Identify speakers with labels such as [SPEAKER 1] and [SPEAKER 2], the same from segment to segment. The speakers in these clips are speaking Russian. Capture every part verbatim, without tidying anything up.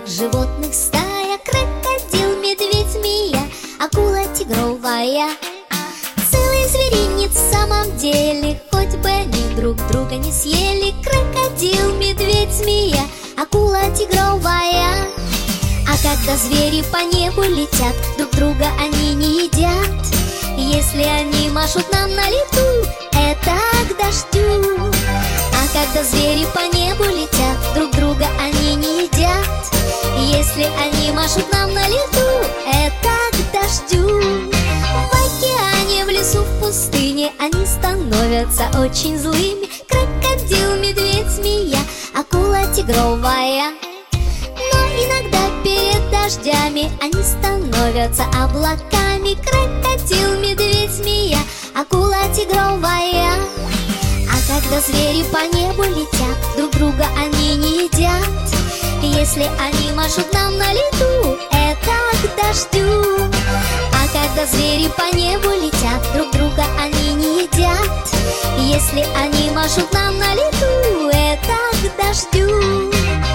[SPEAKER 1] белых животных стая: крокодил, медведь, змея, акула тигровая. Целый зверинец в самом деле, хоть бы они друг друга не съели. Крокодил, медведь, змея, акула тигровая. А когда звери по небу летят, друг друга они не едят. Если они машут нам на лету, это к дождю. А когда звери по небу летят, друг друга они не едят. Если они машут нам на лету, это к дождю. В океане, в лесу, в пустыне они становятся очень злыми. Крокодил, медведь, змея, акула тигровая. Но иногда перед дождями они становятся облаками. Крокодил, медведь, змея, акула тигровая. А когда звери по небу летят, друг друга они не едят. Если они машут нам на лету, это к дождю. А когда звери по небу летят, друг друга они не едят. Если они машут нам на лету, это к дождю.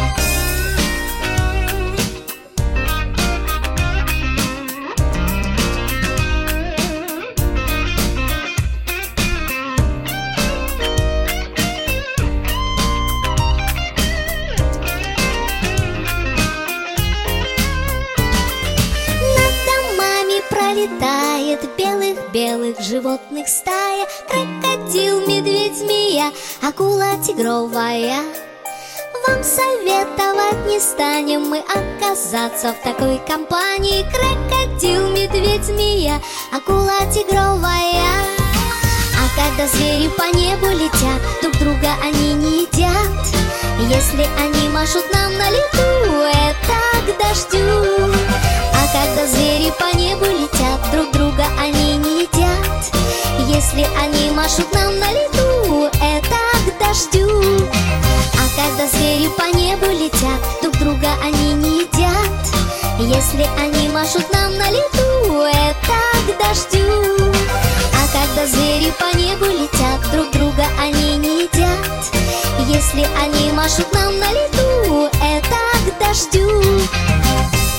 [SPEAKER 1] Пролетает белых-белых животных стая: крокодил, медведь, змея, акула тигровая. Вам советовать не станем мы оказаться в такой компании: крокодил, медведь, змея, акула тигровая. А когда звери по небу летят, друг друга они не едят. Если они машут нам на лету, это к дождю. А когда звери по небу летят, друг друга они не едят. Если они машут нам на лету, это к дождю. А когда звери по небу летят, друг друга они не едят. Если они машут нам на лету, это к дождю. А когда звери по небу летят, друг друга они не едят. Если они машут нам на лету, это к дождю.